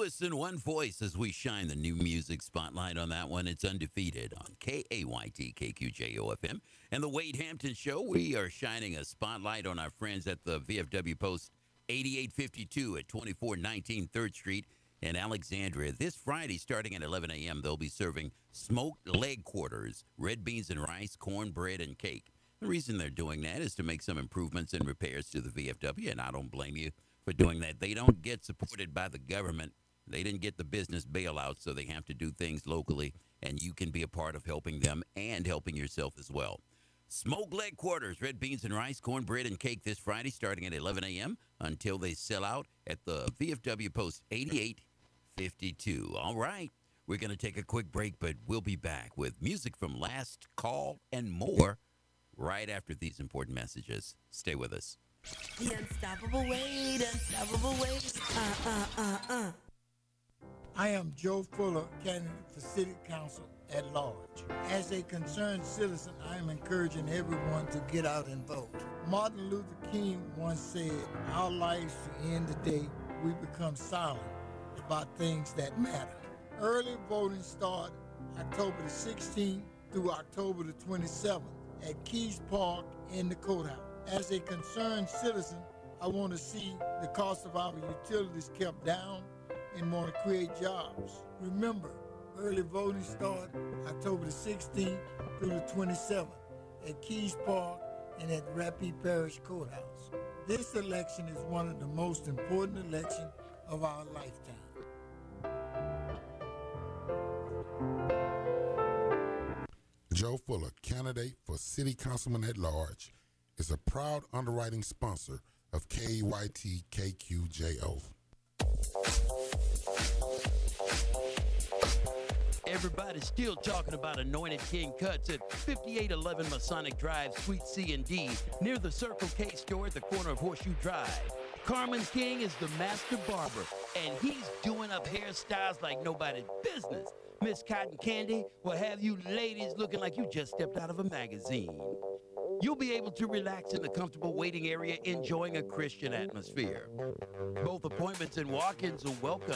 Lewis in one voice as we shine the new music spotlight on that one. It's undefeated on KAYT KQJO FM. And the Wade Hampton Show, we are shining a spotlight on our friends at the VFW Post 8852 at 2419 3rd Street in Alexandria. This Friday, starting at 11 a.m., they'll be serving smoked leg quarters, red beans and rice, cornbread, and cake. The reason they're doing that is to make some improvements and repairs to the VFW, and I don't blame you for doing that. They don't get supported by the government. They didn't get the business bailout, so they have to do things locally, and you can be a part of helping them and helping yourself as well. Smoked leg quarters, red beans and rice, cornbread, and cake this Friday starting at 11 a.m. until they sell out at the VFW Post 8852. All right, we're going to take a quick break, but we'll be back with music from Last Call and more right after these important messages. Stay with us. The unstoppable Wade, unstoppable Wade. I am Joe Fuller, candidate for City Council at large. As a concerned citizen, I am encouraging everyone to get out and vote. Martin Luther King once said, our lives to end the day we become silent about things that matter. Early voting starts October the 16th through October the 27th at Keys Park in the courthouse. As a concerned citizen, I want to see the cost of our utilities kept down and want to create jobs. Remember, early voting starts October the 16th through the 27th at Keys Park and at Rapid Parish Courthouse. This election is one of the most important elections of our lifetime. Joe Fuller, candidate for City Councilman at Large, is a proud underwriting sponsor of KYT KQJO. Everybody's still talking about Anointed King Cuts at 5811 Masonic Drive, Suite C and D, near the Circle K store at the corner of Horseshoe Drive. Carmen King is the master barber, and he's doing up hairstyles like nobody's business. Miss Cotton Candy will have you ladies looking like you just stepped out of a magazine. You'll be able to relax in the comfortable waiting area, enjoying a Christian atmosphere. Both appointments and walk-ins are welcome.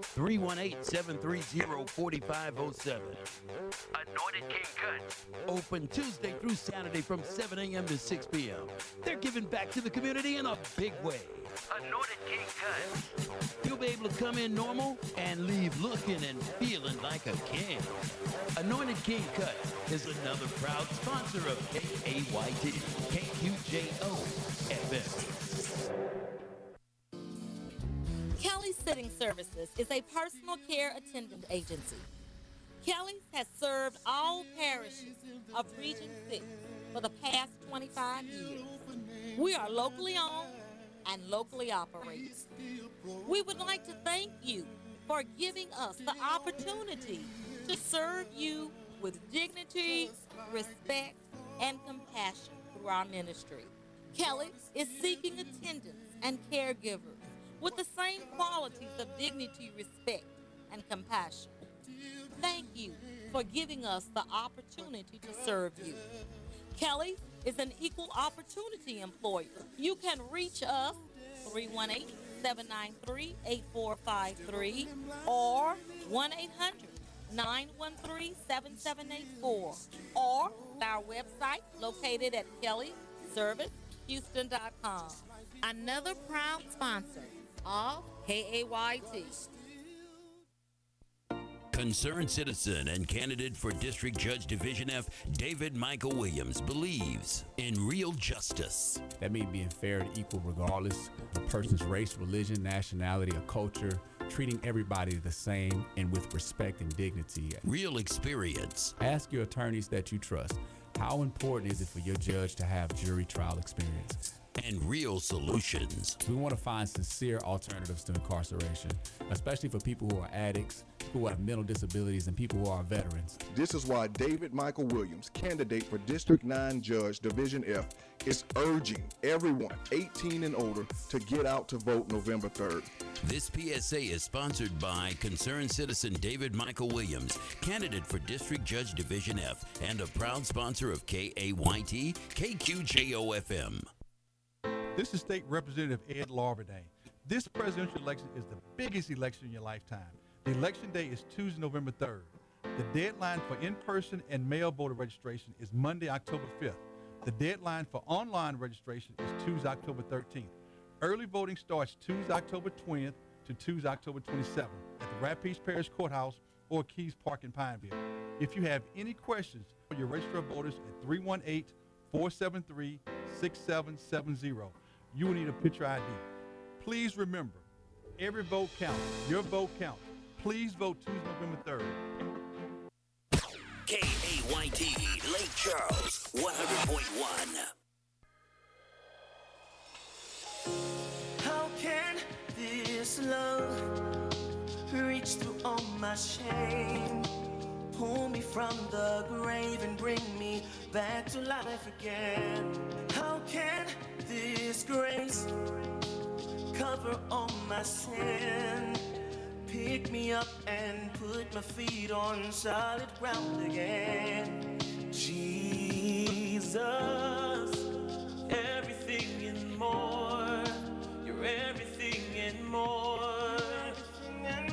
318-730-4507. Anointed King Cuts. Open Tuesday through Saturday from 7 a.m. to 6 p.m. They're giving back to the community in a big way. Anointed King Cuts. You'll be able to come in normal and leave looking and feeling like a king. Anointed King Cuts is another proud sponsor of KAYT, KQJO FM. Kelly Sitting Services is a personal care attendant agency. Kelly's has served all parishes of Region 6 for the past 25 years. We are locally owned and locally operated. We would like to thank you for giving us the opportunity to serve you with dignity, respect, and compassion through our ministry. Kelly is seeking attendants and caregivers with the same qualities of dignity, respect, and compassion. Thank you for giving us the opportunity to serve you. Kelly is an equal opportunity employer. You can reach us 318-793-8453 or 1-800-913-7784 or our website located at kellyservicehouston.com. Another proud sponsor of KAYT. Concerned citizen and candidate for District Judge Division F, David Michael Williams, believes in real justice. That means being fair and equal regardless of a person's race, religion, nationality, or culture, treating everybody the same and with respect and dignity. Real experience. Ask your attorneys that you trust, how important is it for your judge to have jury trial experience? And real solutions. We want to find sincere alternatives to incarceration, especially for people who are addicts, people who have mental disabilities, and people who are veterans. This is why David Michael Williams, candidate for District 9 Judge Division F, is urging everyone 18 and older to get out to vote November 3rd. This PSA is sponsored by concerned citizen David Michael Williams, candidate for District Judge Division F, and a proud sponsor of KAYT, KQJO FM. This is State Representative Ed Larvaday. This presidential election is the biggest election in your lifetime. The election day is Tuesday, November 3rd. The deadline for in-person and mail voter registration is Monday, October 5th. The deadline for online registration is Tuesday, October 13th. Early voting starts Tuesday, October 20th to Tuesday, October 27th at the Rapides Parish Courthouse or Keys Park in Pineville. If you have any questions, call your register of voters at 318-473-6770. You will need a picture ID. Please remember, every vote counts. Your vote counts. Please vote Tuesday, November 3rd. KAYT, Lake Charles, 100.1. How can this love reach through all my shame? Pull me from the grave and bring me back to life again. How can this grace cover all my sin? Pick me up and put my feet on solid ground again. Jesus, everything and more. You're everything and more. Everything and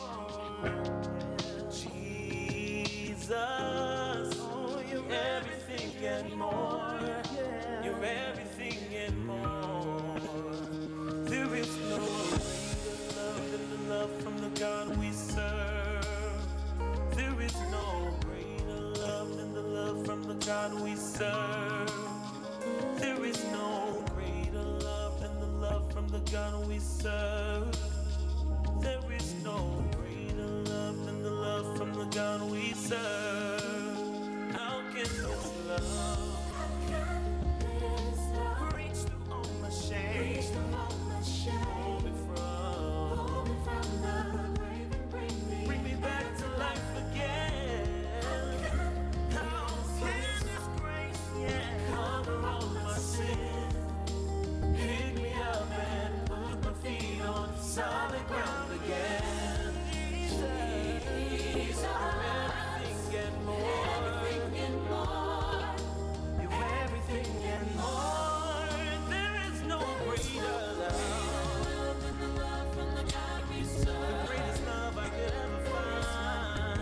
more. Jesus, you're everything and more. You're everything and more. There is no greater love than the love from the God we serve. There is no greater love than the love from the God we serve. There is no greater love than the love from the God we serve. There is no greater love than the love from the God we serve. How can this love reach through all my shame? Pull me from the grave and bring me back to life again. How can this grace, cover all my sin? Pick me up and put my feet on solid ground again. Jesus, everything and more. You're everything and more. There is no greater love than the love from the God we serve. The greatest love I could ever find.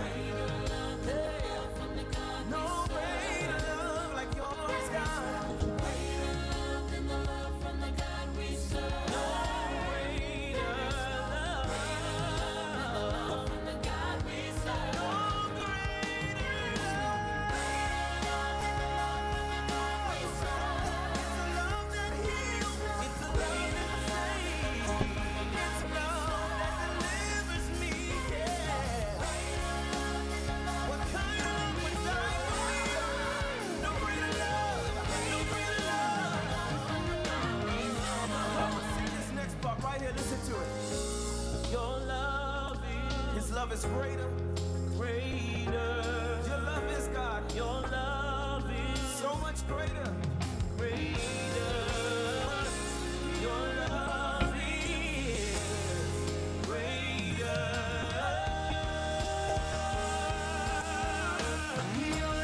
No greater love like yours, God. Greater love than the love from the God we serve. No greater love from the God we serve. No greater love than the love from the God we serve. It's a love that heals. It's a love that saves. It's love that delivers me. Yeah. What kind of love would die for me? No greater love. No greater love. I'm gonna sing this next part right here. Listen to it. Your love is. His love is greater. Greater. Your love is God. Your love is so much greater. Greater. Your love is greater. Your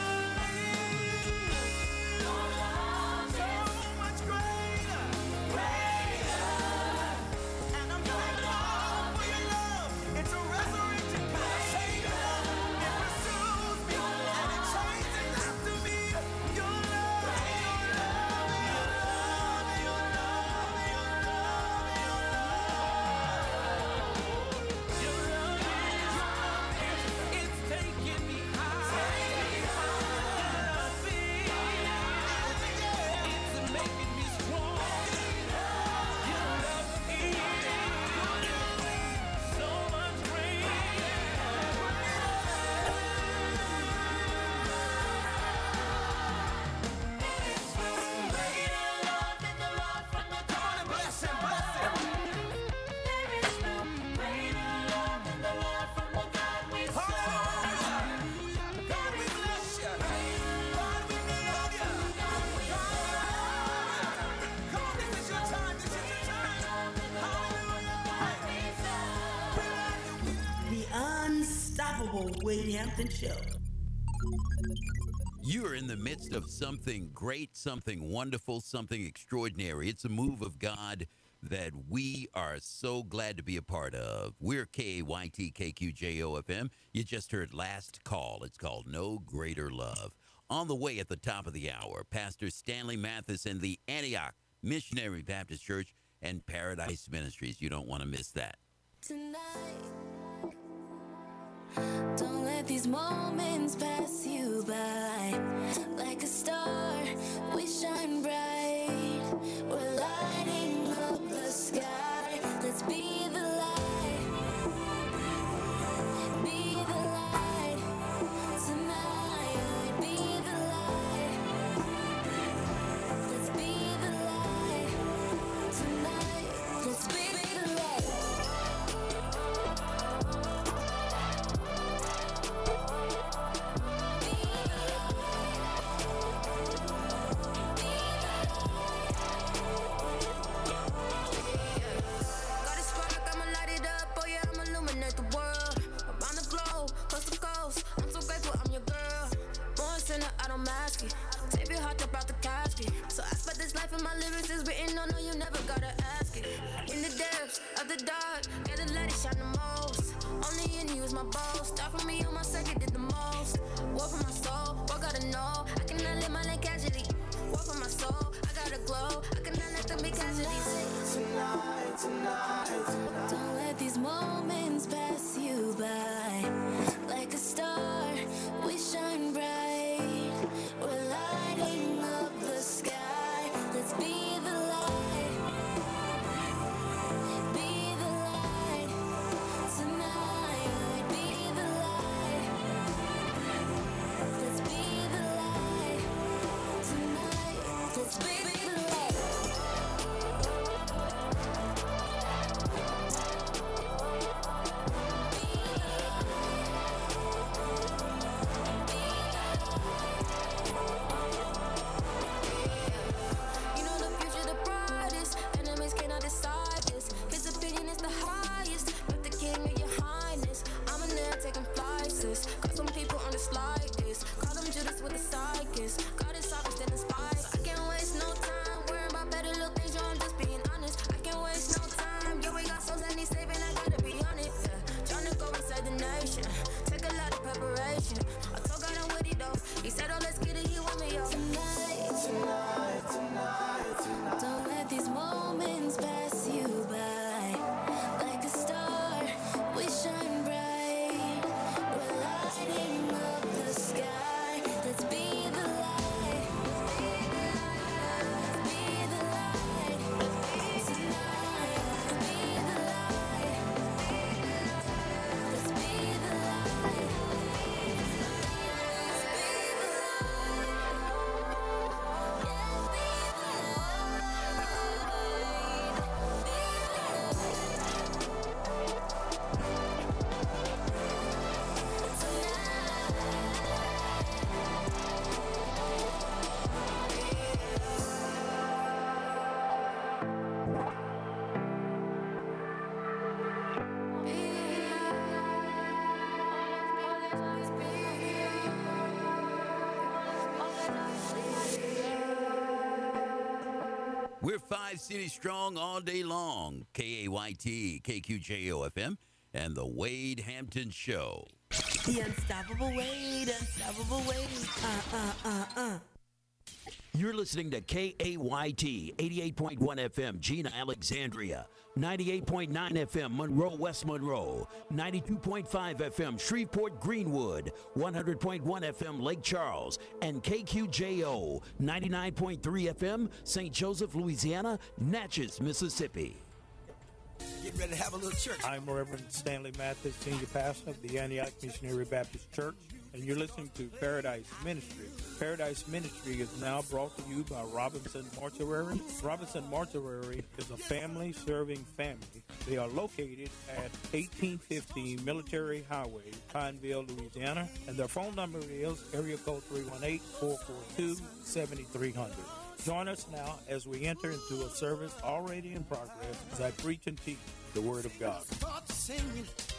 love is so much greater. Greater. And I'm thankful for your love. It's a resurrection power. It pursues me and it chases after me. Your love, your love, your love, your love, your love, your love is, it's taking me high. It's making me strong. Your love is so much greater. Greater love than the love from the God. Bless him, bless him. There is no greater love than the love from the God we serve. God, we bless you. God, we love you. Come on, this is your time. This is your time. Hallelujah. The Unstoppable Wade Hampton Show. You are in the midst of something great, something wonderful, something extraordinary. It's a move of God that we are so glad to be a part of. We're KAYT KQJO FM. You just heard Last Call. It's called No Greater Love. On the way at the top of the hour, Pastor Stanley Mathis and the Antioch Missionary Baptist Church and Paradise Ministries. You don't want to miss that. Tonight, don't let these moments pass you by. Like a star, we shine bright. We're lighting up the sky. Let's be the light. Be the light. Tonight, be the light. Let's be the light. Tonight, let's be the light. Take your heart up out the casket. So I spent this life and my lyrics is written on. No, you never gotta ask it. In the depths of the dark, gotta let it shine the most. Only in you is my boast. Start from me on my second did the most. War for my soul, what gotta know. I cannot live my life casually. War for my soul, I gotta glow. I cannot let them be casualties. Tonight. Don't let these moments pass you by. Like a star, we shine bright. We're lighting up the sky. Let's be the light. Be the light. Tonight, be the light. Let's be the light. Tonight, let's be the light. Got some people on the slightest. Call them Judas with the psychics. God is soft and inspired. I can't waste no time worrying about better little things. Yo, I'm just being honest. I can't waste no time. Yo, we got souls that need saving. I gotta be on it. Trying to go inside the nation. Take a lot of preparation. I told God I'm with it though. He said, oh, let's get it. He want me, yo. Tonight. Don't let these moments pass you by. Like a star, we shine bright. Lighting up the sky. Let's be the light. Let's be the light. Tonight, be the light. Let's be the light. Let's be the We're 5 cities strong all day long. KAYT, KQJO FM, and the Wade Hampton Show. The unstoppable Wade, unstoppable Wade. You're listening to KAYT 88.1 FM, Gina, Alexandria, 98.9 FM, Monroe, West Monroe, 92.5 FM, Shreveport, Greenwood, 100.1 FM, Lake Charles, and KQJO 99.3 FM, St. Joseph, Louisiana, Natchez, Mississippi. Get ready to have a little church. I'm Reverend Stanley Mathis, Senior Pastor of the Antioch Missionary Baptist Church, and you're listening to Paradise Ministry. Paradise Ministry is now brought to you by Robinson Mortuary. Robinson Mortuary is a family-serving family. They are located at 1850 Military Highway, Pineville, Louisiana, and their phone number is area code 318-442-7300. Join us now as we enter into a service already in progress as I preach and teach the Word of God. Start singing.